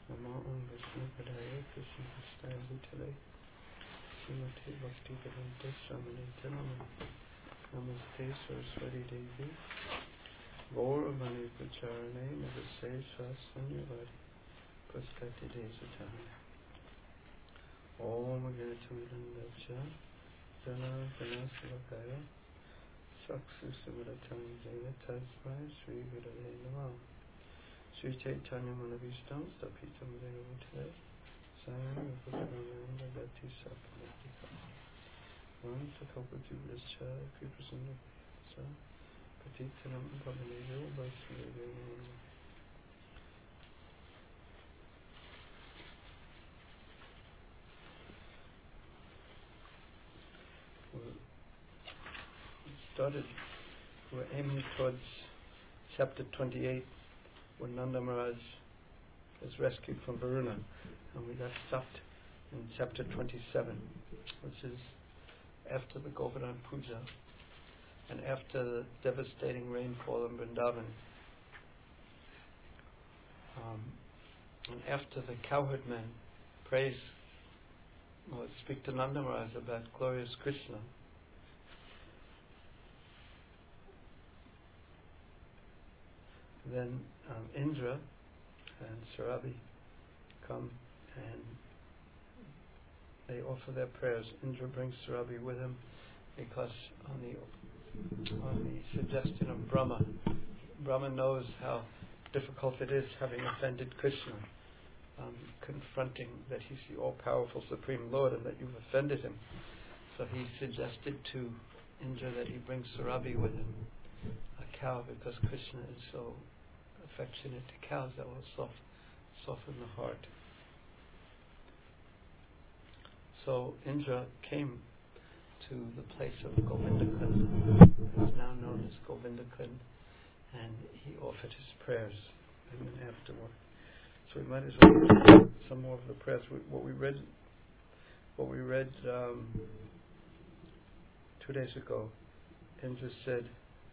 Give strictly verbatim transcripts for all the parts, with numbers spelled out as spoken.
Namo Om Vishnu Padaya Krishna Prasthaya Bhutale Srimati Bhakti Vedanta Swami Namo Namaste Saraswati Devi Gauravani Pracharane Namaste Shasanyavadi Praskati Desatana Om Aganatamidandavcha Jana Ganasavakaya Saksu Sivaratam Jaya Tasmai Sri Gurave Namah Sri Chaitanya Manavishtam Stapitam Venamutale Sayam Vipakarananda Gati Sapanatika One Sakopajubhascha Kripasanna Sa Patitanam Pavanero Vaishnava We started, we're aiming towards chapter twenty-eight, when Nanda Maharaj was rescued from Varuna, and we got stopped in chapter twenty-seven, which is after the Govardhan Puja and after the devastating rainfall in Vrindavan, um, and after the cowherd men praise or speak to Nanda Maharaj about glorious Krishna. Then um, Indra and Sarabi come and they offer their prayers. Indra brings Sarabi with him because on the on the suggestion of Brahma, Brahma knows how difficult it is, having offended Krishna, um, confronting that he's the all-powerful Supreme Lord and that you've offended him. So he suggested to Indra that he brings Sarabi with him, a cow, because Krishna is so affectionate to cows that will soft, soften the heart. So Indra came to the place of Govindakund, it's now known as Govindakund, and he offered his prayers and then afterward. So we might as well read some more of the prayers. We, what we read, what we read um, two days ago, Indra said,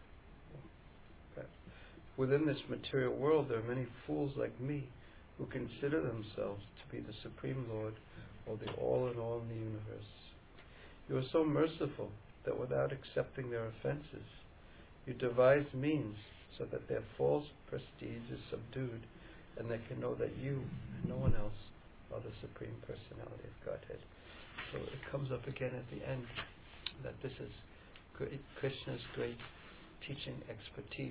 within this material world there are many fools like me who consider themselves to be the Supreme Lord or the all-in-all in the universe. You are so merciful that without accepting their offenses, you devise means so that their false prestige is subdued and they can know that you and no one else are the Supreme Personality of Godhead. So it comes up again at the end that this is great, Krishna's great teaching expertise.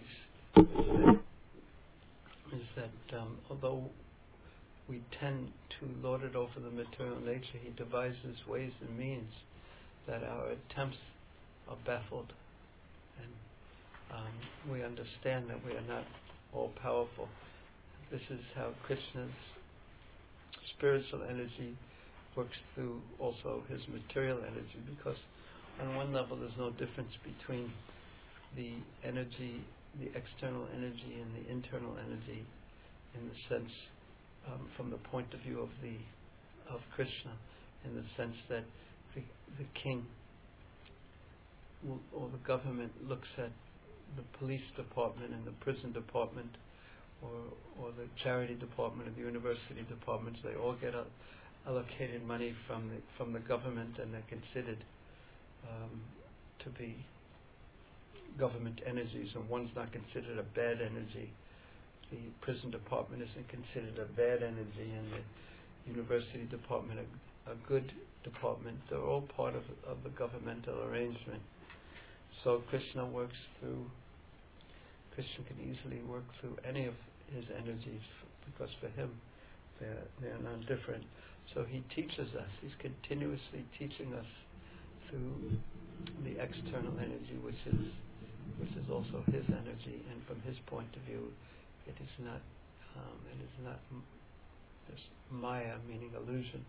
Is that um, although we tend to lord it over the material nature, he devises ways and means that our attempts are baffled, and um, we understand that we are not all powerful. This is how Krishna's spiritual energy works through also his material energy, because on one level there's no difference between the energy, the external energy and the internal energy, in the sense, um, from the point of view of the of Krishna, in the sense that the, the king will, or the government looks at the police department and the prison department, or or the charity department or the university departments. They all get a, allocated money from the from the government, and they're considered um, to be government energies, and one's not considered a bad energy. The prison department isn't considered a bad energy, and the university department a, a good department. They're all part of, of the governmental arrangement. So Krishna works through, Krishna can easily work through any of his energies, f- because for him they're, they're non-different. So he teaches us, he's continuously teaching us through the external energy, which is which is also his energy, and from his point of view, it is not, um, it is not m- this Maya, meaning illusion.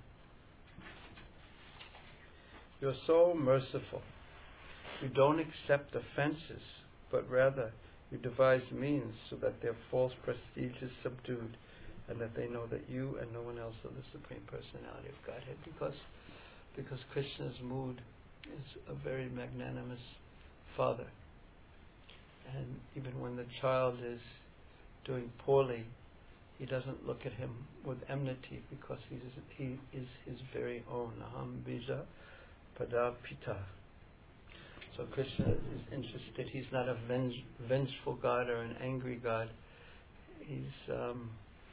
You are so merciful. You don't accept offenses, but rather you devise means so that their false prestige is subdued, and that they know that you and no one else are the Supreme Personality of Godhead. Because, because Krishna's mood is a very magnanimous father. And even when the child is doing poorly, he doesn't look at him with enmity because he is, he is his very own. Aham bija pada pita. So Krishna is interested. He's not a venge, vengeful God or an angry God. He's. Um,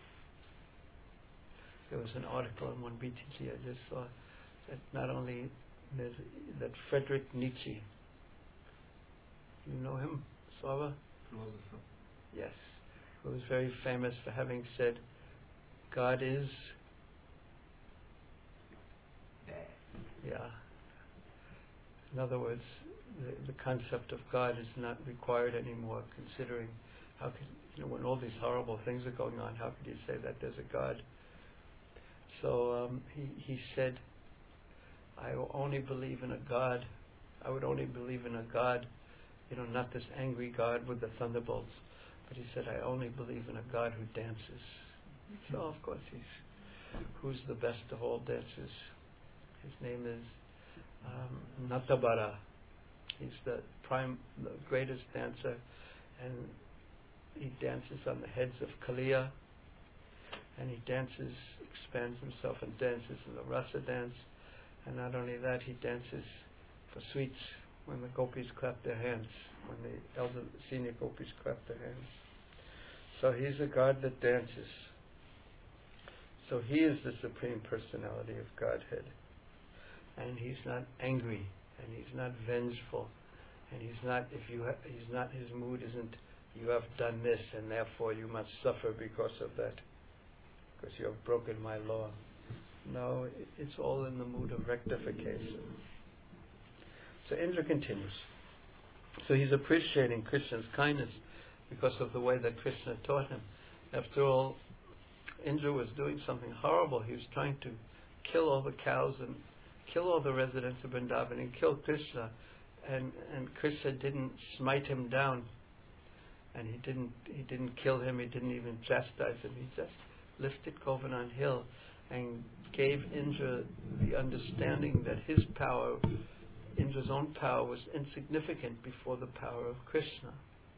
there was an article in one B T G I just saw that not only that, that Friedrich Nietzsche. You know him, Slava? Philosopher. Yes. Who was very famous for having said, God is bad. Yeah. In other words, the, the concept of God is not required anymore, considering how could, you know, when all these horrible things are going on, how could you say that there's a God? So um, he, he said, I will only believe in a God, I would only believe in a God, you know, not this angry God with the thunderbolts, but he said, I only believe in a God who dances. Mm-hmm. So of course he's, who's the best of all dancers? His name is um, Natabara. He's the prime, the greatest dancer, and he dances on the heads of Kaliya, and he dances, expands himself and dances in the rasa dance, and not only that, he dances for sweets when the gopis clap their hands, when the elder senior gopis clap their hands. So he's a God that dances. So he is the Supreme Personality of Godhead. And he's not angry, and he's not vengeful, and he's not, if you ha- he's not, his mood isn't, you have done this and therefore you must suffer because of that, because you have broken my law. No, it's all in the mood of rectification. So Indra continues. So he's appreciating Krishna's kindness because of the way that Krishna taught him. After all, Indra was doing something horrible. He was trying to kill all the cows and kill all the residents of Vrindavan and kill Krishna. And, and Krishna didn't smite him down. And he didn't he didn't kill him, he didn't even chastise him. He just lifted Govardhan Hill and gave Indra the understanding that his power, Indra's own power, was insignificant before the power of Krishna.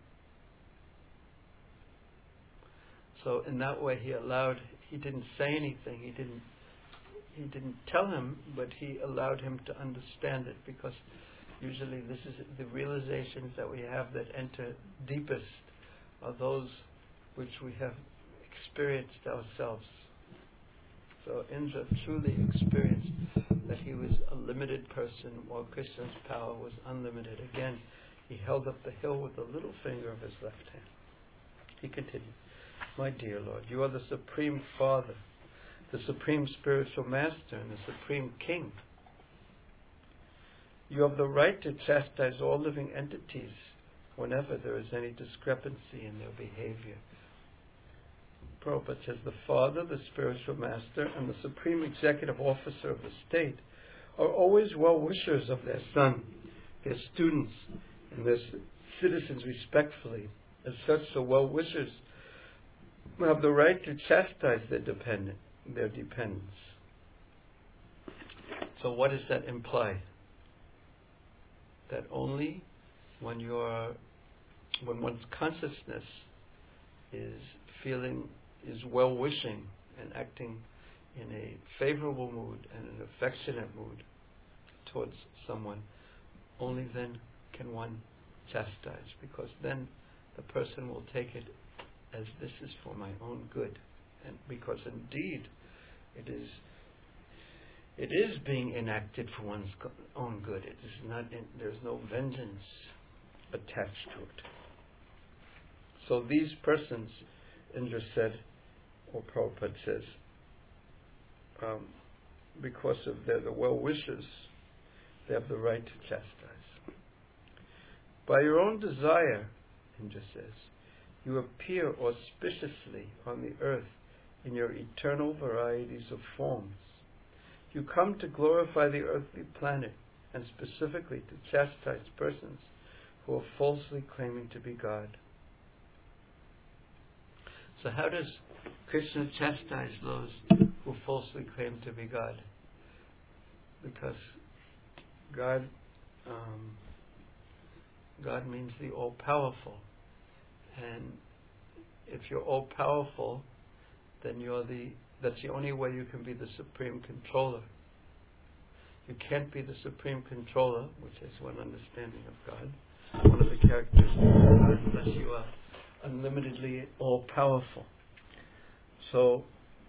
So in that way he allowed, he didn't say anything, he didn't he didn't tell him, but he allowed him to understand it, because usually this is the realizations that we have that enter deepest are those which we have experienced ourselves. So Indra truly experienced that he was a limited person while Krishna's power was unlimited. Again, he held up the hill with the little finger of his left hand. He continued, my dear Lord, you are the Supreme Father, the Supreme Spiritual Master, and the Supreme King. You have the right to chastise all living entities whenever there is any discrepancy in their behavior. Prabhupada says the Father, the Spiritual Master, and the Supreme Executive Officer of the state are always well-wishers of their son, their students, and their citizens respectfully. As such, the well-wishers have the right to chastise their dependent, their dependents. So what does that imply? That only when you're, when one's consciousness is feeling, is well-wishing and acting in a favorable mood and an affectionate mood towards someone, only then can one chastise, because then the person will take it as this is for my own good, and because indeed it is it is being enacted for one's own good. It is not in, there's no vengeance attached to it. So these persons, Indra said, or Prabhupada says, um, because of their the well-wishers, they have the right to chastise. By your own desire, Indra says, you appear auspiciously on the earth in your eternal varieties of forms. You come to glorify the earthly planet, and specifically to chastise persons who are falsely claiming to be God. So how does Krishna chastise those who falsely claim to be God? Because God, um, God means the all-powerful. And if you're all-powerful, then you're the, that's the only way you can be the supreme controller. You can't be the supreme controller, which is one understanding of God, one of the characteristics of God, unless you are unlimitedly all-powerful. So,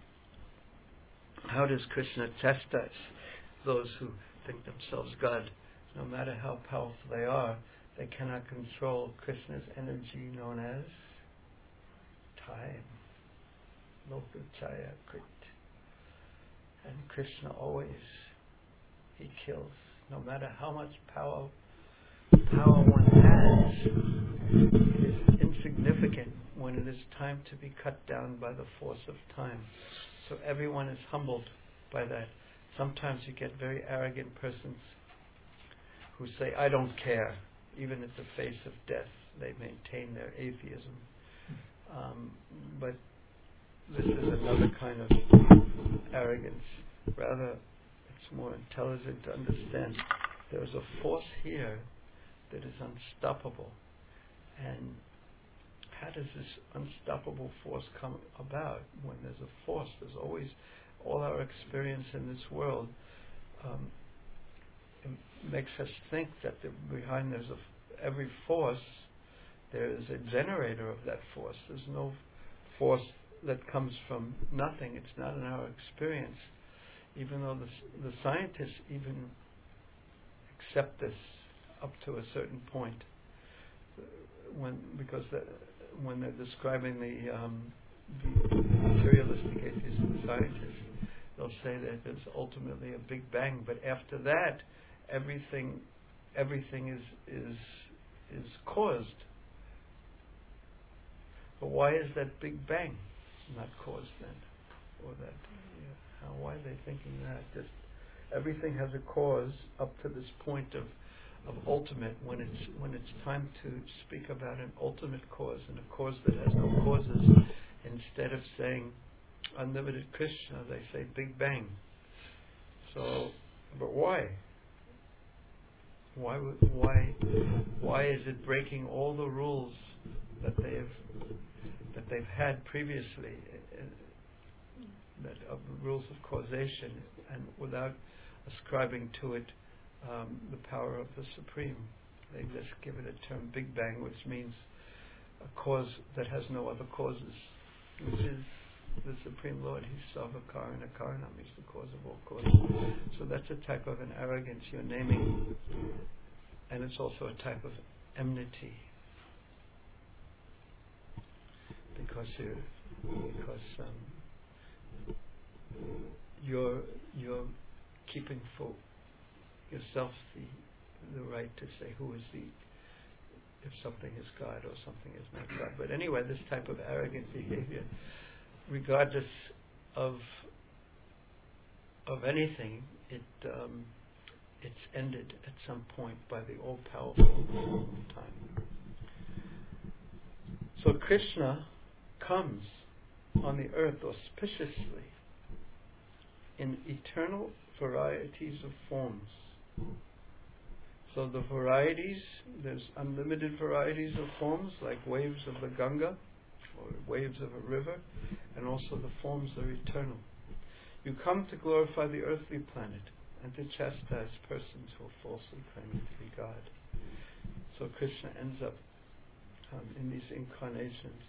how does Krishna chastise those who think themselves God? No matter how powerful they are, they cannot control Krishna's energy known as time. Lokachaya Krit. And Krishna always, he kills. No matter how much power power one has, it is insignificant when it is time to be cut down by the force of time. So everyone is humbled by that. Sometimes you get very arrogant persons who say, I don't care. Even at the face of death, they maintain their atheism. Um, but this is another kind of arrogance. Rather, it's more intelligent to understand there is a force here that is unstoppable. And how does this unstoppable force come about? When there's a force, there's always, all our experience in this world um, makes us think that the, behind there's a, every force, there is a generator of that force. There's no force that comes from nothing. It's not in our experience. Even though the, the scientists even accept this up to a certain point, when because the, when they're describing the, um, the materialistic atheists and scientists, they'll say that there's ultimately a Big Bang, but after that, everything everything is is is caused. But why is that Big Bang not caused then? Or that yeah, how, why are they thinking that? Just everything has a cause up to this point of of ultimate. When it's when it's time to speak about an ultimate cause and a cause that has no causes, instead of saying unlimited Krishna, they say Big Bang. So, but why? Why why why is it breaking all the rules that they've that they've had previously, uh, that of the rules of causation, and without ascribing to it um, the power of the Supreme? They just give it a term Big Bang, which means a cause that has no other causes, which is the Supreme Lord. He's Sarvakaran Karanam. He's the cause of all causes. So that's a type of an arrogance you're naming, and it's also a type of enmity, because you because um, you're you're keeping for yourself the the right to say who is the if something is God or something is not God. But anyway, this type of arrogant behavior, regardless of of anything, it um, it's ended at some point by the all-powerful time. So Krishna comes on the earth auspiciously in eternal varieties of forms. So the varieties, there's unlimited varieties of forms, like waves of the Ganga or waves of a river, and also the forms are eternal. You come to glorify the earthly planet and to chastise persons who are falsely claiming to be God. So Krishna ends up um, in these incarnations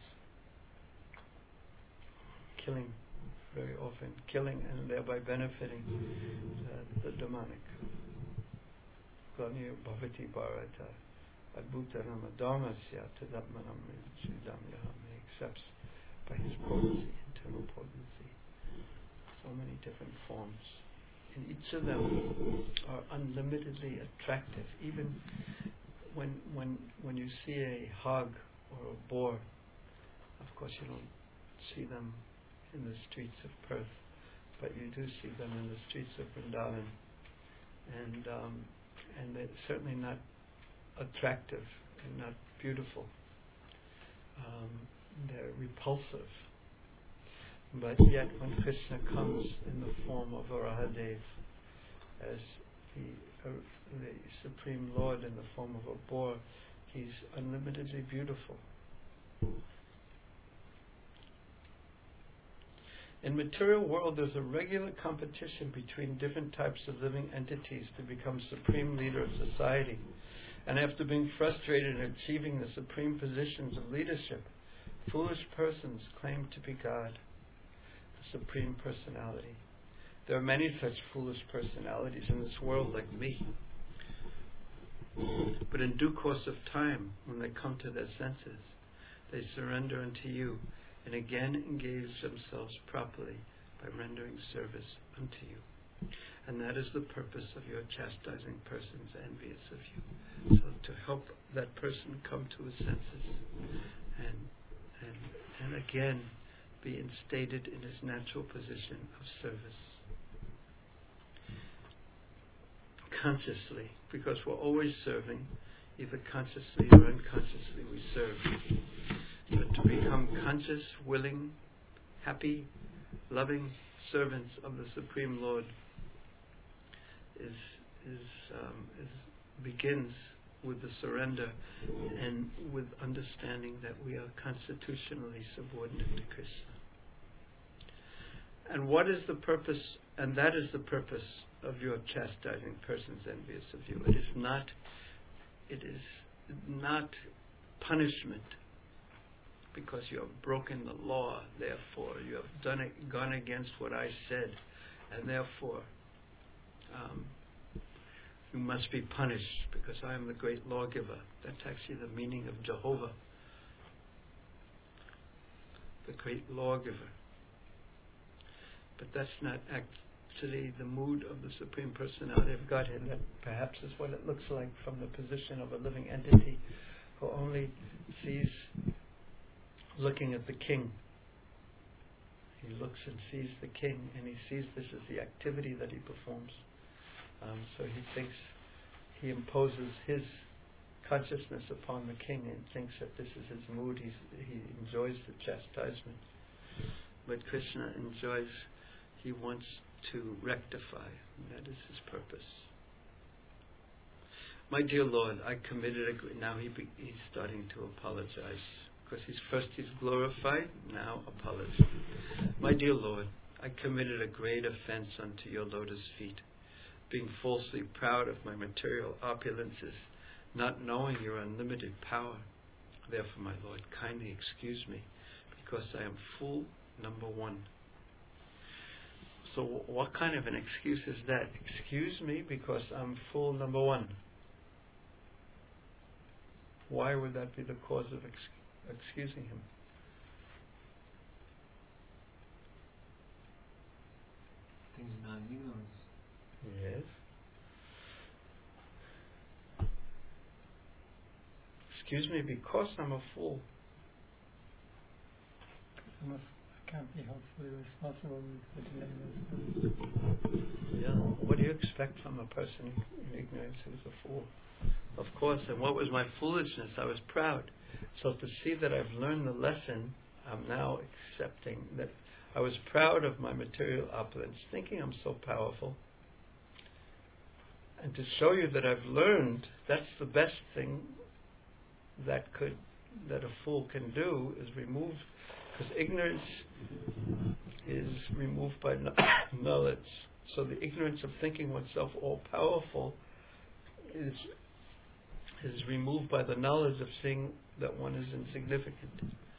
killing, very often killing and thereby benefiting uh, the demonic. Glanir bhavati bharata adbhutanam adhamasya tadatmanam sridam yaham. He accepts by his potency, internal potency, so many different forms. And each of them are unlimitedly attractive. Even when when when you see a hog or a boar, of course you don't see them in the streets of Perth, but you do see them in the streets of Vrindavan, and um, and they're certainly not attractive and not beautiful. Um, they're repulsive. But yet, when Krishna comes in the form of Varahadev, as the, uh, the Supreme Lord in the form of a boar, he's unlimitedly beautiful. In material world, there's a regular competition between different types of living entities to become supreme leader of society. And after being frustrated in achieving the supreme positions of leadership, foolish persons claim to be God, the Supreme Personality. There are many such foolish personalities in this world like me. But in due course of time, when they come to their senses, they surrender unto you and again engage themselves properly by rendering service unto you. And that is the purpose of your chastising persons envious of you. So to help that person come to his senses and and and again be instated in his natural position of service. Consciously, because we're always serving, either consciously or unconsciously we serve. But to become conscious, willing, happy, loving servants of the Supreme Lord is is um, is begins with the surrender and with understanding that we are constitutionally subordinate to Krishna. And what is the purpose? And that is the purpose of your chastising persons envious of you. It is not. It is not punishment, because you have broken the law. Therefore, you have done it, gone against what I said, and therefore um, you must be punished because I am the great lawgiver. That's actually the meaning of Jehovah, the great lawgiver. But that's not actually the mood of the Supreme Personality of Godhead. That perhaps is what it looks like from the position of a living entity who only sees looking at the king. He looks and sees the king, and he sees this as the activity that he performs. Um, so he thinks he imposes his consciousness upon the king and thinks that this is his mood. He's, he enjoys the chastisement. But Krishna enjoys, he wants to rectify. And that is his purpose. My dear Lord, I committed a... Now he be, he's starting to apologize. Because he's first he's glorified, now apology. My dear Lord, I committed a great offense unto your lotus feet, being falsely proud of my material opulences, not knowing your unlimited power. Therefore, my Lord, kindly excuse me, because I am fool number one. So what kind of an excuse is that? Excuse me because I'm fool number one. Why would that be the cause of excuse? Excusing him? Things not ignorance. Yes. Excuse me because I'm a fool. I, must, I can't be helpfully responsible with the ignorance. Yeah. What do you expect from a person in ignorance who's a fool? Of course. And what was my foolishness? I was proud. So to see that I've learned the lesson, I'm now accepting that I was proud of my material opulence, thinking I'm so powerful. And to show you that I've learned, that's the best thing that could that a fool can do, is remove, because ignorance is removed by knowledge. So the ignorance of thinking oneself all powerful is is removed by the knowledge of seeing that one is insignificant.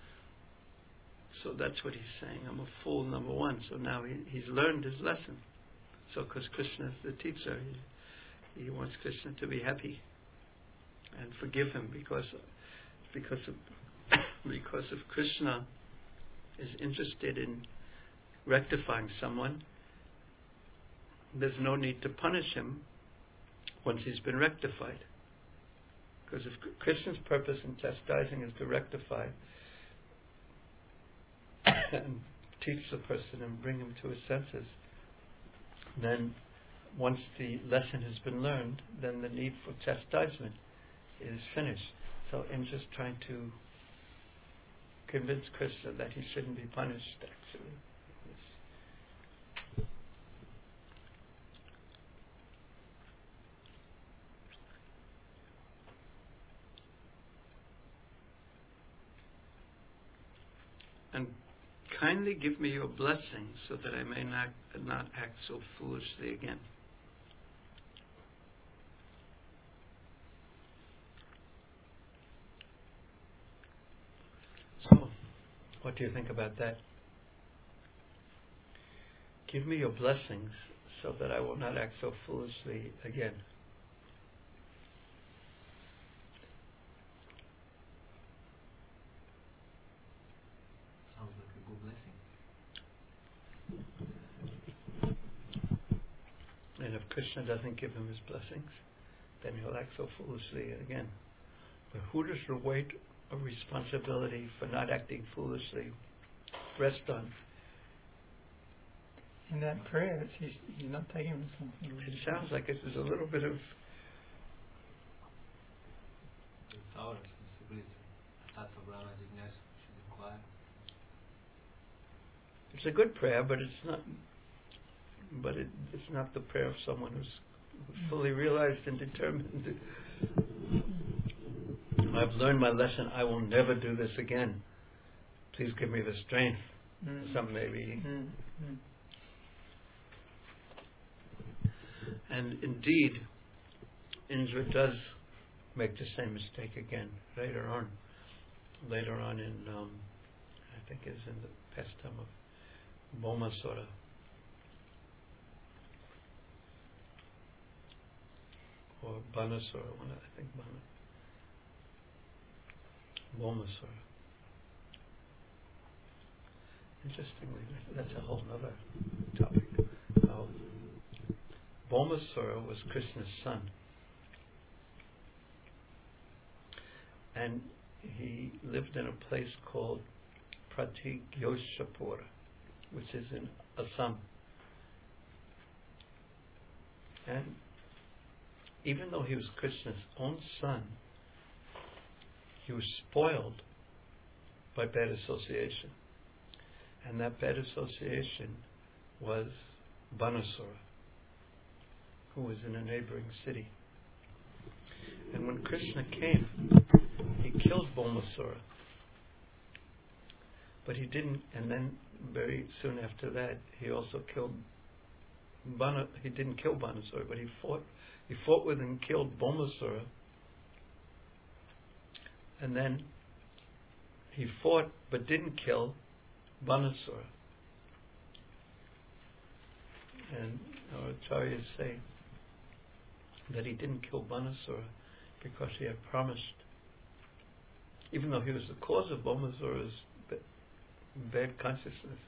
So that's what he's saying. I'm a fool, number one. So now he, he's learned his lesson. So because Krishna is the teacher, he, he wants Krishna to be happy and forgive him because because of because if Krishna is interested in rectifying someone, there's no need to punish him once he's been rectified. Because if Krishna's purpose in chastising is to rectify and teach the person and bring him to his senses, then once the lesson has been learned, then the need for chastisement is finished. So I'm just trying to convince Krishna that he shouldn't be punished, actually. And kindly give me your blessing so that I may not, not act so foolishly again. So, what do you think about that? Give me your blessings so that I will not act so foolishly again. Sounds like a good blessing. And if Krishna doesn't give him his blessings, then he'll act so foolishly again. But who does the weight of responsibility for not acting foolishly rest on? In that prayer, it's, he's, he's not taking responsibility. It sounds like it is a little bit of... It's our responsibility. Tata Brahma Jignasa should inquire. It's a good prayer, but it's not... But it, it's not the prayer of someone who's, who's fully realized and determined. I've learned my lesson. I will never do this again. Please give me the strength. Mm. Some maybe. Mm. Mm. And indeed, Indra does make the same mistake again later on. Later on in, um, I think it's in the pastime of Bhaumasura. Or Banasura, one, I think Bana. Bhaumasura. Interestingly, that's a whole other topic. How Bhaumasura was Krishna's son. And he lived in a place called Pratigyoshapura, which is in Assam. And even though he was Krishna's own son, he was spoiled by bad association. And that bad association was Banasura, who was in a neighboring city. And when Krishna came, he killed Bhaumasura. But he didn't, and then very soon after that, he also killed Bana, he didn't kill Banasura, but he fought he fought with and killed Bhaumasura. And then he fought but didn't kill Banasura. And our acharyas say that he didn't kill Banasura because he had promised, even though he was the cause of Bhaumasura's bad consciousness,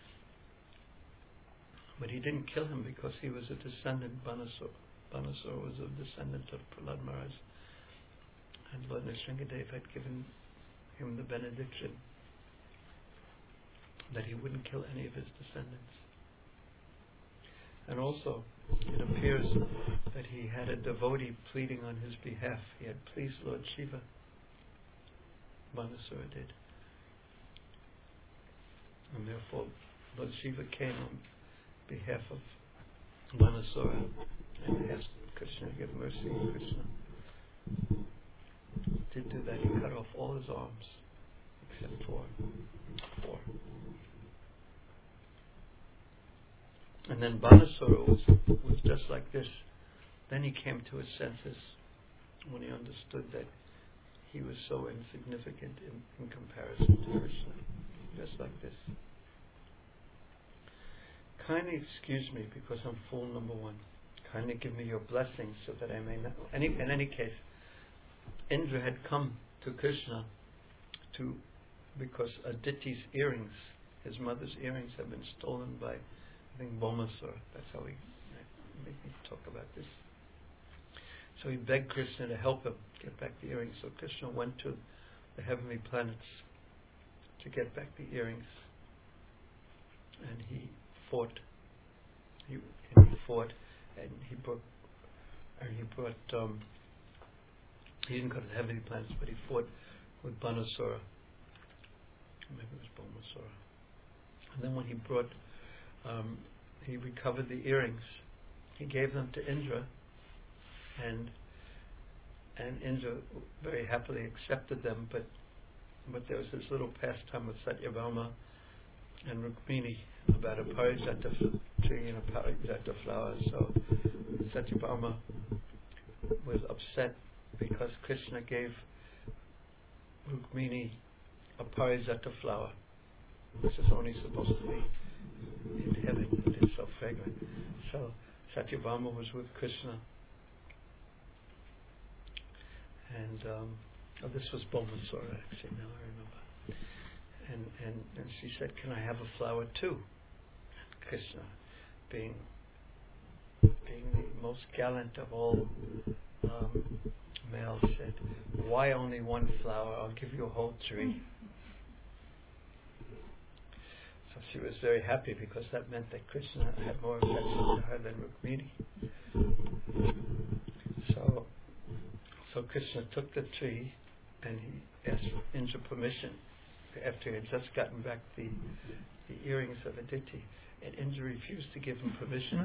but he didn't kill him because he was a descendant. Banasura, Banasura was a descendant of Prahlad Maharaj, and Lord Nrsingadev had given him the benediction that he wouldn't kill any of his descendants. And also, it appears that he had a devotee pleading on his behalf. He had pleased Lord Shiva. Banasura did. And therefore, Lord Shiva came on behalf of Banasura and asked Krishna to give mercy. And Krishna did do that. He cut off all his arms except four. Four. And then Banasura was, was just like this. Then he came to his senses when he understood that he was so insignificant in, in comparison to Krishna. Just like this. Kindly excuse me because I'm fool number one. Kindly give me your blessings so that I may not... Any, in any case, Indra had come to Krishna to because Aditi's earrings, his mother's earrings, had been stolen by, I think, Bhaumasura. That's how he made me talk about this. So he begged Krishna to help him get back the earrings. So Krishna went to the heavenly planets to get back the earrings, and he fought. He, and he fought, and he brought, and he brought. Um, he didn't go to the heavenly planets, but he fought with Banasura. Maybe it was Bhaumasura. And then when he brought, um, he recovered the earrings. He gave them to Indra, and and Indra very happily accepted them, but. But there was this little pastime with Satyabhama and Rukmini about a parijata tree and a parijata flower. So Satyabhama was upset because Krishna gave Rukmini a parijata flower, which is only supposed to be in heaven, but it's so fragrant. So Satyabhama was with Krishna, and um, oh, this was Bhaumasura actually, now I remember. And, and and she said, "Can I have a flower too?" Krishna, being being the most gallant of all um, males, said, "Why only one flower? I'll give you a whole tree." So she was very happy because that meant that Krishna had more affection to her than Rukmini. So, so Krishna took the tree and he asked Indra permission after he had just gotten back the, the earrings of Aditi, and Indra refused to give him permission.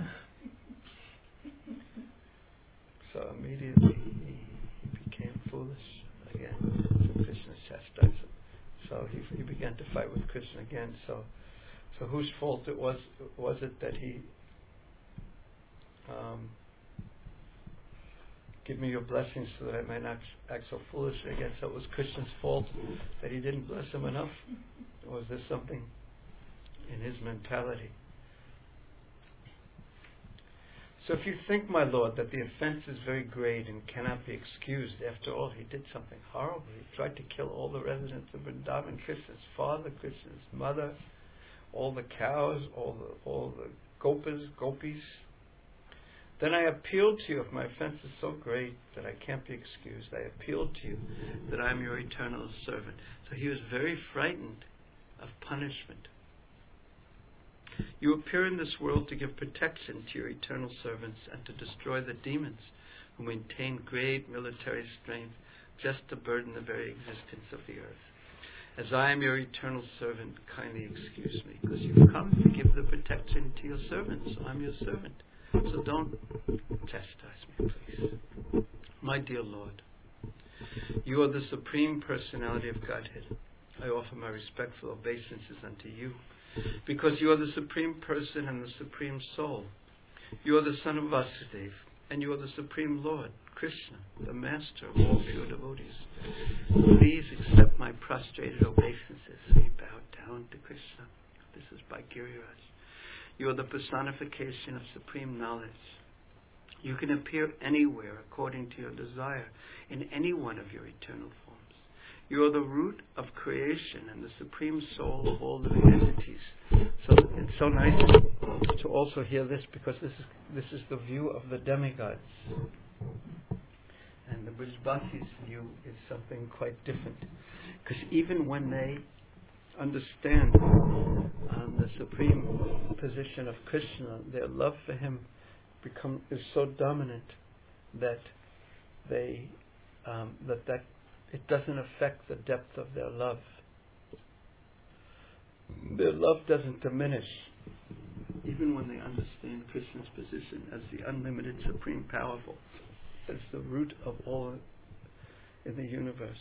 So immediately he, he became foolish again. So Krishna chastised him. So he, he began to fight with Krishna again. So, so whose fault it was? Was it that he um, give me your blessings so that I might not act so foolishly again? So it was Krishna's fault that he didn't bless him enough? Or was there something in his mentality? So if you think, my Lord, that the offense is very great and cannot be excused, after all, he did something horrible. He tried to kill all the residents of Vrindavan, Krishna's father, Krishna's mother, all the cows, all the all the gopas, gopis. Then I appealed to you, if my offense is so great that I can't be excused, I appealed to you that I am your eternal servant. So he was very frightened of punishment. You appear in this world to give protection to your eternal servants and to destroy the demons who maintain great military strength just to burden the very existence of the earth. As I am your eternal servant, kindly excuse me, because you've come to give the protection to your servants. So I'm your servant. So don't chastise me, please. My dear Lord, you are the Supreme Personality of Godhead. I offer my respectful obeisances unto you, because you are the Supreme Person and the Supreme Soul. You are the Son of Vasudeva, and you are the Supreme Lord, Krishna, the Master of all pure devotees. Please accept my prostrated obeisances. We bow down to Krishna. This is by Giriraj. You are the personification of supreme knowledge. You can appear anywhere according to your desire, in any one of your eternal forms. You are the root of creation and the supreme soul of all living entities. So it's so nice to also hear this, because this is this is the view of the demigods. And the Brijbasi's view is something quite different. Because even when they understand um, the supreme position of Krishna, their love for him become is so dominant that they um, that that it doesn't affect the depth of their love. Their love doesn't diminish, even when they understand Krishna's position as the unlimited, supreme, powerful, as the root of all in the universe.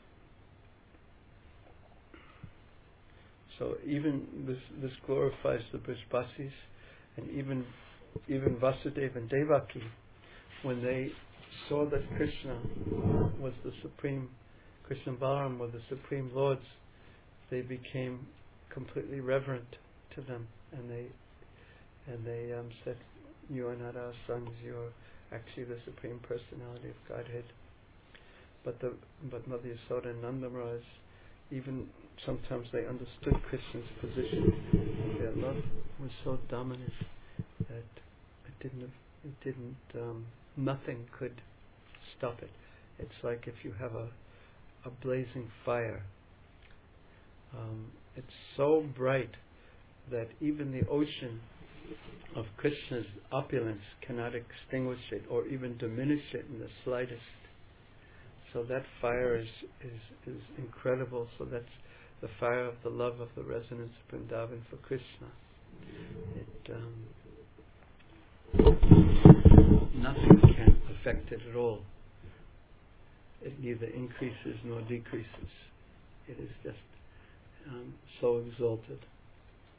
So even this this glorifies the Brijbasis, and even even Vasudeva and Devaki, when they saw that Krishna was the supreme, Krishna and Balaram were the supreme lords, they became completely reverent to them, and they and they um, said, "You are not our sons. You are actually the supreme personality of Godhead." But the but Mother Yasoda and Nanda Maharaj, even sometimes they understood Krishna's position. Their love was so dominant that it didn't it didn't um, nothing could stop it. It's like if you have a a blazing fire. Um, it's so bright that even the ocean of Krishna's opulence cannot extinguish it or even diminish it in the slightest. So that fire is, is, is incredible. So that's the fire of the love of the residents of Vrindavan for Krishna. It, um, nothing can affect it at all. It neither increases nor decreases. It is just um, so exalted.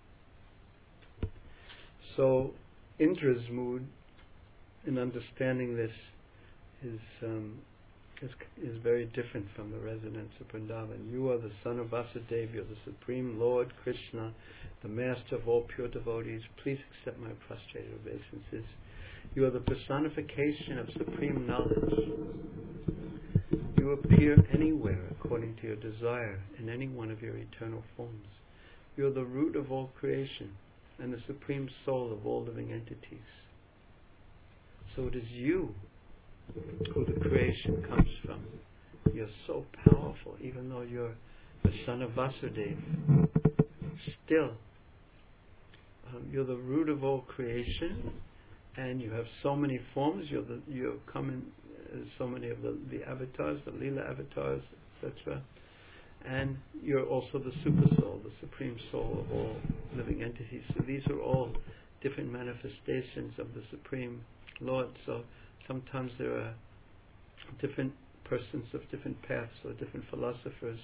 So Indra's mood in understanding this is, um, is is very different from the resonance of Vrindavan. You are the son of Vasudeva, you're the Supreme Lord Krishna, the master of all pure devotees. Please accept my prostrated obeisances. You are the personification of supreme knowledge. You appear anywhere according to your desire in any one of your eternal forms. You are the root of all creation and the supreme soul of all living entities. So it is you who the creation comes from. You're so powerful, even though you're the son of Vasudeva. Still, um, you're the root of all creation, and you have so many forms. You're the, you have come in uh, so many of the, the avatars, the Leela avatars, et cetera. And you're also the super soul, the supreme soul of all living entities. So these are all different manifestations of the Supreme Lord. So sometimes there are different persons of different paths or different philosophers.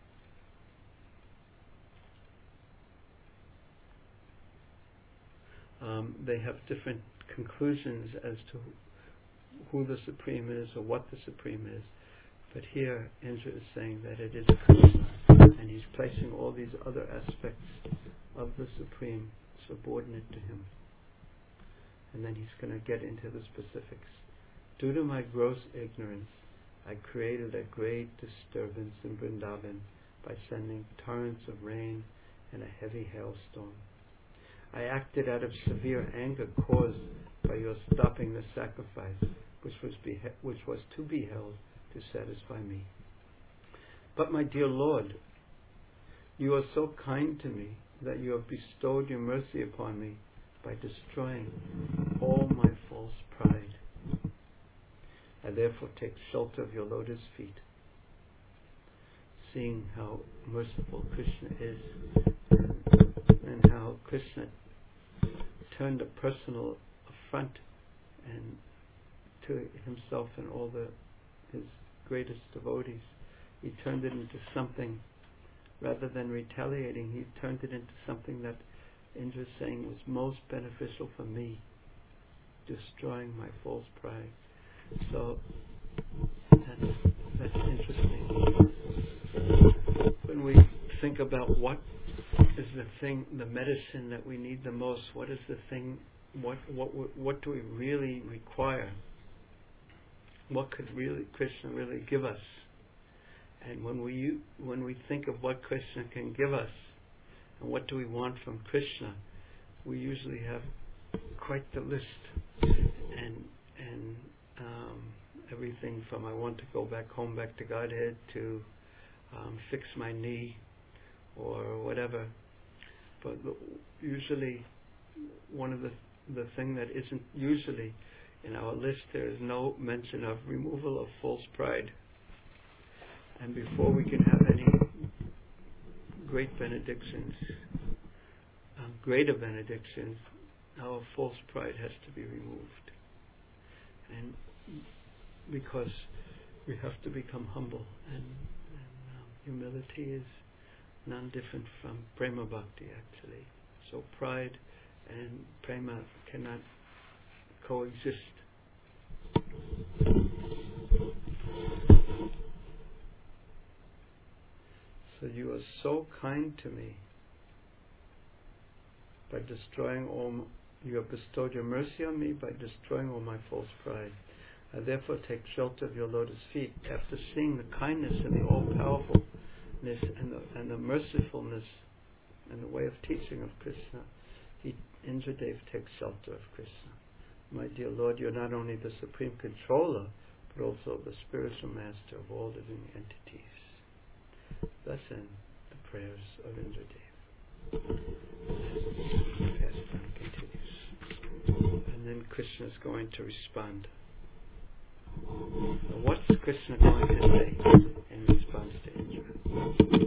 Um, they have different conclusions as to who the Supreme is or what the Supreme is. But here Indra is saying that it is Krishna, and he's placing all these other aspects of the Supreme subordinate to him. And then he's going to get into the specifics. Due to my gross ignorance, I created a great disturbance in Vrindavan by sending torrents of rain and a heavy hailstorm. I acted out of severe anger caused by your stopping the sacrifice, which was, behe- which was to be held to satisfy me. But my dear Lord, you are so kind to me that you have bestowed your mercy upon me by destroying all my false pride. I therefore take shelter of your lotus feet. Seeing how merciful Krishna is, and how Krishna turned a personal affront and to himself and all the his greatest devotees, he turned it into something, rather than retaliating, he turned it into something that Indra is saying was most beneficial for me, destroying my false pride. So that's, that's interesting. When we think about what is the thing, the medicine that we need the most, what is the thing, what what what do we really require? What could really Krishna really give us? And when we when we think of what Krishna can give us, and what do we want from Krishna, we usually have quite the list, and and um, everything from I want to go back home, back to Godhead, to um, fix my knee, or whatever. But usually, one of the the thing that isn't usually in our list, there is no mention of removal of false pride. And before we can have any great benedictions, um, greater benedictions, our false pride has to be removed. And because we have to become humble, and, and um, humility is none different from prema bhakti, actually. So pride and prema cannot coexist. So you are so kind to me by destroying all m- you have bestowed your mercy on me by destroying all my false pride. I therefore take shelter of your lotus feet. After seeing the kindness and the all-powerfulness and the, and the mercifulness and the way of teaching of Krishna, he, Indradev takes shelter of Krishna. My dear Lord, you're not only the supreme controller, but also the spiritual master of all living entities. Thus end the prayers of Indradev. The pastime continues. And then Krishna is going to respond. Now what's Krishna going to say in response to Indra?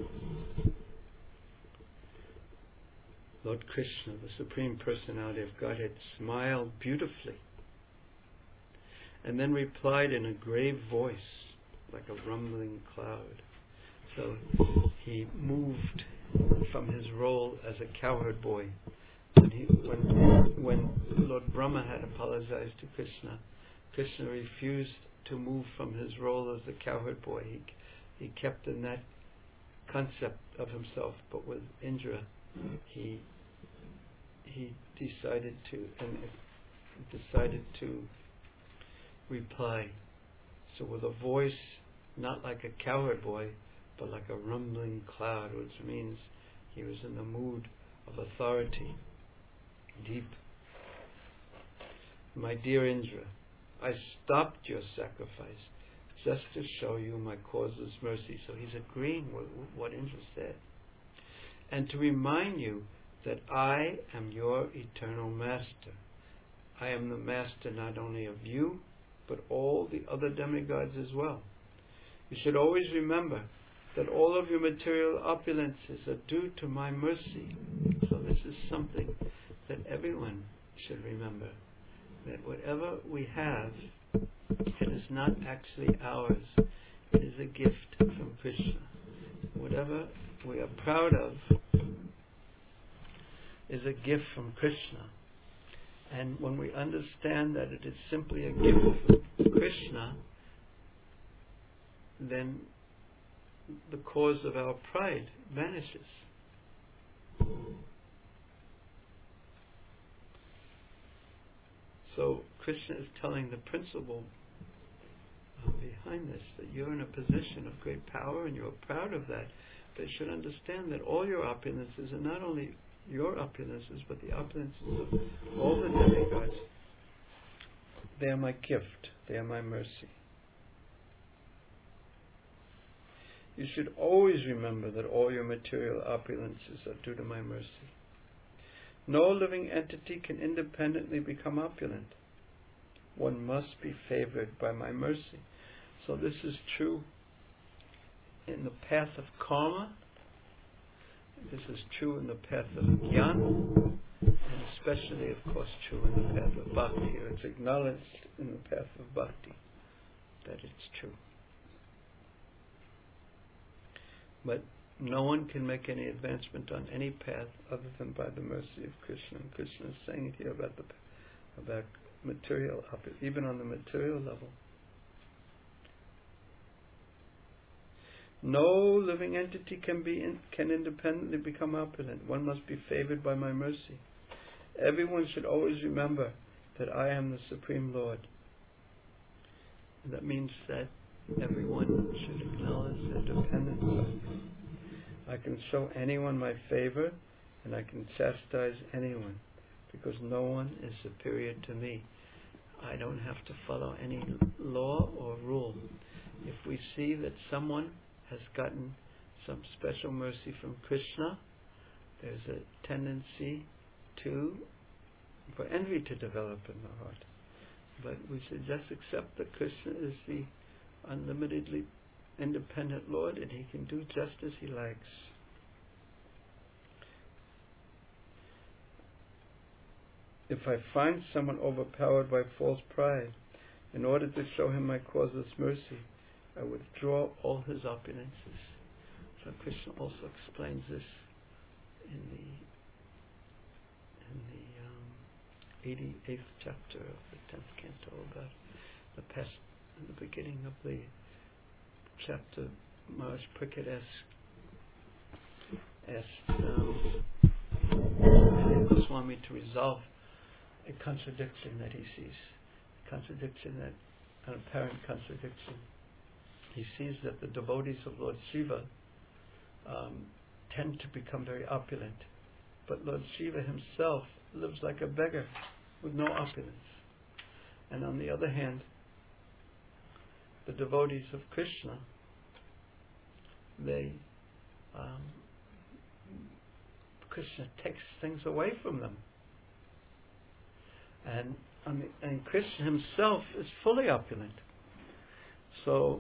Lord Krishna, the Supreme Personality of Godhead, smiled beautifully and then replied in a grave voice like a rumbling cloud. So he moved from his role as a cowherd boy when, he, when, when Lord Brahma had apologized to Krishna, Krishna refused to move from his role as the cowherd boy. He, he kept in that concept of himself, but with Indra, he he decided to and decided to reply. So with a voice not like a cowherd boy, but like a rumbling cloud, which means he was in the mood of authority, deep. My dear Indra, I stopped your sacrifice just to show you my causeless mercy. So he's agreeing with what Indra said. And to remind you that I am your eternal master. I am the master not only of you, but all the other demigods as well. You should always remember that all of your material opulences are due to my mercy. So this is something that everyone should remember. That whatever we have, it is not actually ours. It is a gift from Krishna. Whatever we are proud of is a gift from Krishna. And when we understand that it is simply a gift from Krishna, then the cause of our pride vanishes. So Krishna is telling the principle uh, behind this, that you're in a position of great power and you're proud of that. But you should understand that all your opulences are not only your opulences, but the opulences of all the demigods. They are my gift. They are my mercy. You should always remember that all your material opulences are due to my mercy. No living entity can independently become opulent. One must be favored by my mercy. So this is true in the path of karma. This is true in the path of jnana, and especially, of course, true in the path of bhakti. It's acknowledged in the path of bhakti that it's true. But no one can make any advancement on any path other than by the mercy of Krishna. And Krishna is saying here about the about material, even on the material level. No living entity can be in, can independently become opulent. One must be favored by my mercy. Everyone should always remember that I am the Supreme Lord. And that means that everyone should acknowledge their dependence on me. I can show anyone my favor, and I can chastise anyone, because no one is superior to me. I don't have to follow any law or rule. If we see that someone has gotten some special mercy from Krishna, there's a tendency to for envy to develop in the heart. But we should just accept that Krishna is the unlimitedly independent Lord, and he can do just as he likes. If I find someone overpowered by false pride, in order to show him my causeless mercy, I withdraw all his opulences. So Krishna also explains this in the in the um, eighty-eighth chapter of the tenth canto, about the past, in the beginning of the chapter. Maharaj Parikshit asks, asks um, Goswami to resolve a contradiction that he sees, a contradiction that an apparent contradiction. He sees that the devotees of Lord Shiva um, tend to become very opulent, but Lord Shiva himself lives like a beggar with no opulence. And on the other hand, the devotees of Krishna, they um, Krishna takes things away from them, and on the, and Krishna himself is fully opulent. So.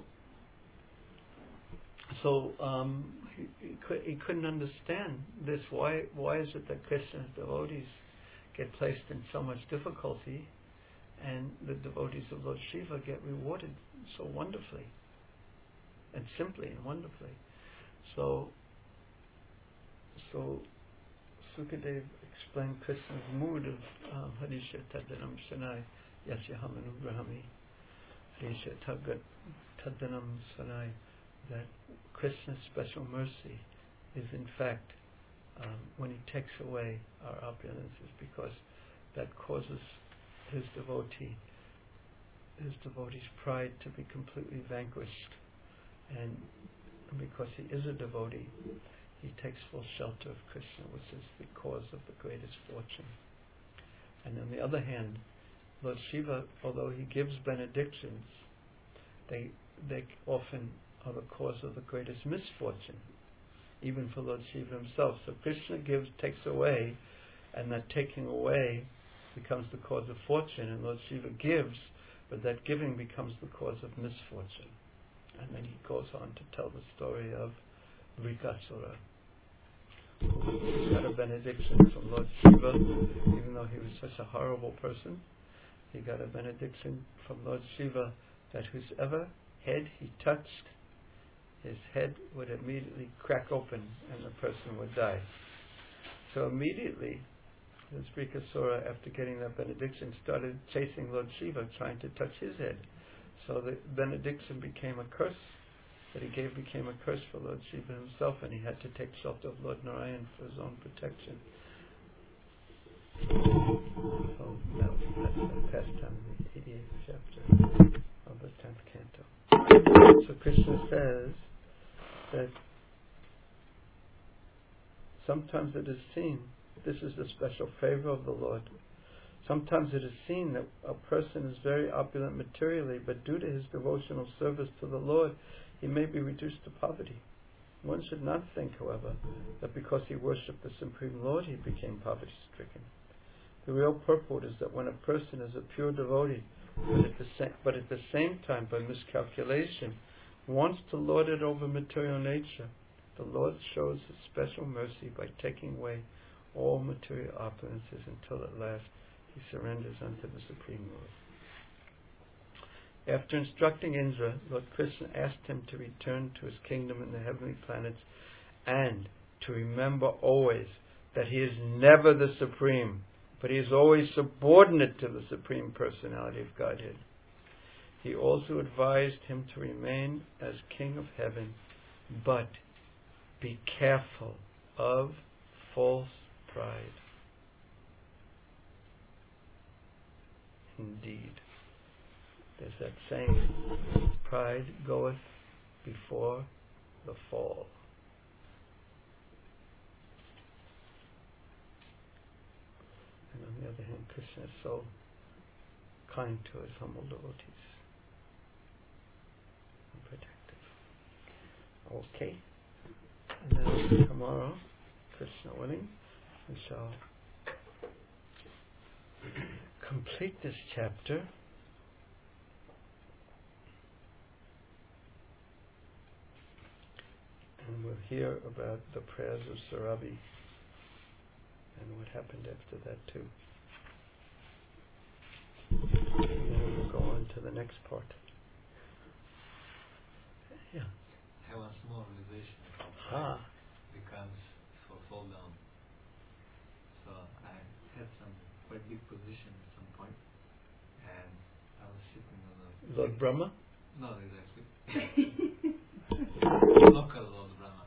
So um, he, he, could, he couldn't understand this. Why why is it that Krishna's devotees get placed in so much difficulty, and the devotees of Lord Shiva get rewarded so wonderfully, and simply and wonderfully? So so Sukadev explained Krishna's mood of um, Harisha Taddanam Sanai Yasyahamanu Brahmi Harisha Taddanam Sanai, that Krishna's special mercy is in fact um, when he takes away our opulences, because that causes his devotee his devotee's pride to be completely vanquished, and because he is a devotee, he takes full shelter of Krishna, which is the cause of the greatest fortune. And on the other hand, Lord Shiva, although he gives benedictions, they they often are the cause of the greatest misfortune, even for Lord Shiva himself. So Krishna gives, takes away, and that taking away becomes the cause of fortune, and Lord Shiva gives, but that giving becomes the cause of misfortune. And then he goes on to tell the story of Vrikasura, who got a benediction from Lord Shiva, even though he was such a horrible person. He got a benediction from Lord Shiva that whosever head he touched, his head would immediately crack open and the person would die. So immediately, this Vrikasura, after getting that benediction, started chasing Lord Shiva, trying to touch his head. So the benediction became a curse that he gave became a curse for Lord Shiva himself, and he had to take shelter of Lord Narayan for his own protection. So that was the pastime in the eighty-eighth chapter of the tenth canto. So Krishna says that sometimes it is seen, this is the special favor of the Lord, sometimes it is seen that a person is very opulent materially, but due to his devotional service to the Lord, he may be reduced to poverty. One should not think, however, that because he worshipped the Supreme Lord he became poverty-stricken. The real purport is that when a person is a pure devotee, but at the, sa- but at the same time, by miscalculation, wants to lord it over material nature, the Lord shows his special mercy by taking away all material opulences until at last he surrenders unto the Supreme Lord. After instructing Indra, Lord Krishna asked him to return to his kingdom in the heavenly planets and to remember always that he is never the Supreme, but he is always subordinate to the Supreme Personality of Godhead. He also advised him to remain as King of Heaven, but be careful of false pride. Indeed, there's that saying, pride goeth before the fall. And on the other hand, Krishna is so kind to his humble devotees and protective. Okay. And then tomorrow, Krishna willing, we shall complete this chapter. And we'll hear about the prayers of Sarabi and what happened after that too. And then we'll go on to the next part. Yeah. I have one small realization. Ah. Becomes for fall down. So I had some quite big position at some point, and I was sitting on a Lord Brahma? not exactly. Local Lord Brahma.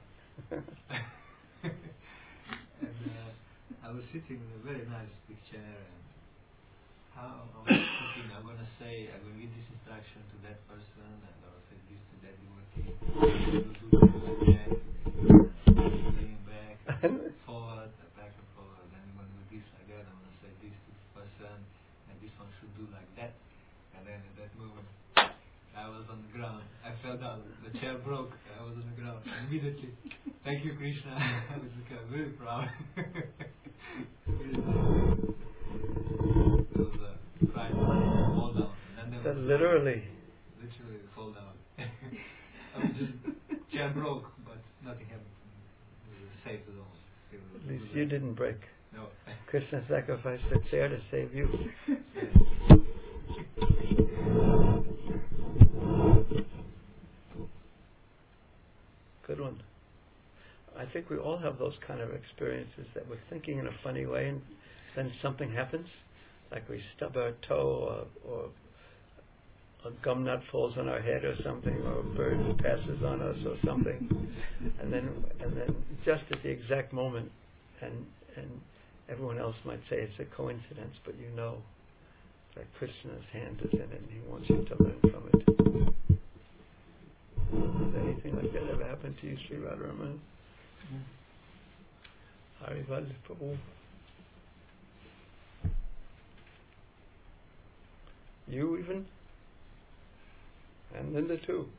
And uh, I was sitting in a very nice big chair, and how I was thinking, I'm going to say, I'm going to give this instruction to that person, and I will say this to that devotee, do this like that, laying back, forward, back and forward, then I'm going to do this like that, I'm going to say this to this person, and this one should do like that, and then at that moment, I was on the ground. I fell down. The chair broke. I was on the ground immediately. Thank you, Krishna. I was become very proud. Really nice. There was a pride fall down. And then there was literally. Literally fall down. I was just chair broke, but nothing happened. It was safe as almost. At least you didn't break. No. Krishna sacrificed the chair to save you. Yes. Good one. I think we all have those kind of experiences that we're thinking in a funny way and then something happens, like we stub our toe or, or a gum nut falls on our head or something, or a bird passes on us or something, and then and then just at the exact moment, and and everyone else might say it's a coincidence, but you know that Krishna's hand is in it and he wants you to learn from it. Has anything like that ever happened to you, Sri Radharaman? Mm. Harival Prabhu. You even? And Linda too.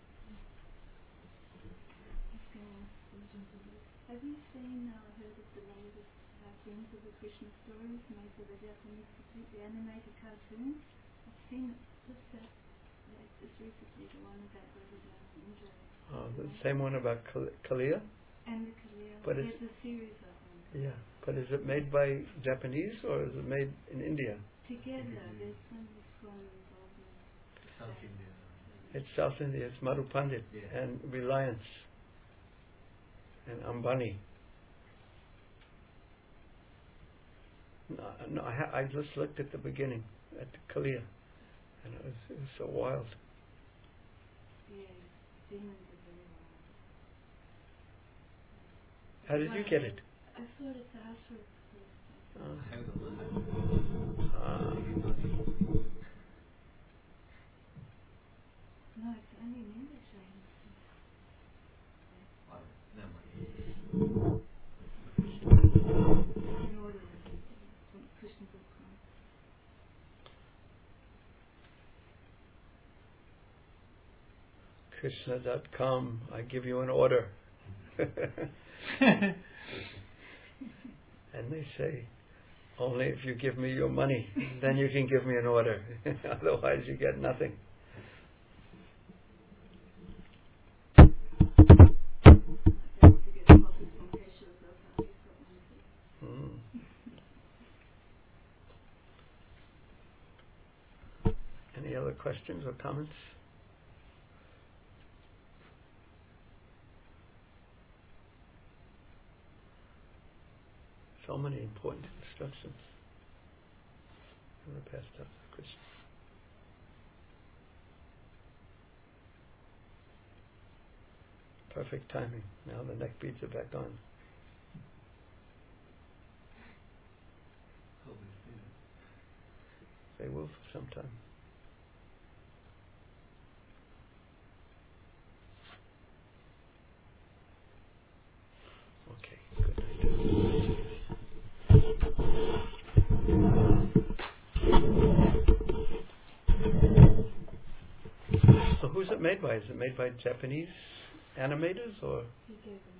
Have you seen or uh, heard of the latest cartoons of the Krishna stories made for the Japanese, the animated cartoons? I've seen just that, like just recently, the one that was done in India. Oh, the same one about Kal- Kalia? And the Kalia. But There's a series of them. Yeah, but is it made by Japanese or is it made in India? Together, there's some that's from involvement. South India. It's South India, it's Madhu Pandit Yeah. and Reliance and Ambani. No, no I, ha- I just looked at the beginning, at the Kalia, and it was, it was so wild. Yeah, demons are very wild. How did you get it? I saw it at the house for the Uh, I don't know. uh, No, it's only in English, I understand. Wow, never mind. In order, from Krishna dot com. Krishna dot com, I give you an order. And they say, only if you give me your money, then you can give me an order. Otherwise you get nothing. Hmm. Any other questions or comments? So many important instructions in the past of Krishna. Perfect timing. Now the neck beads are back on. Hope it's They will for some time. Okay, good night. So who's it made by? Is it made by Japanese animators or? He gave them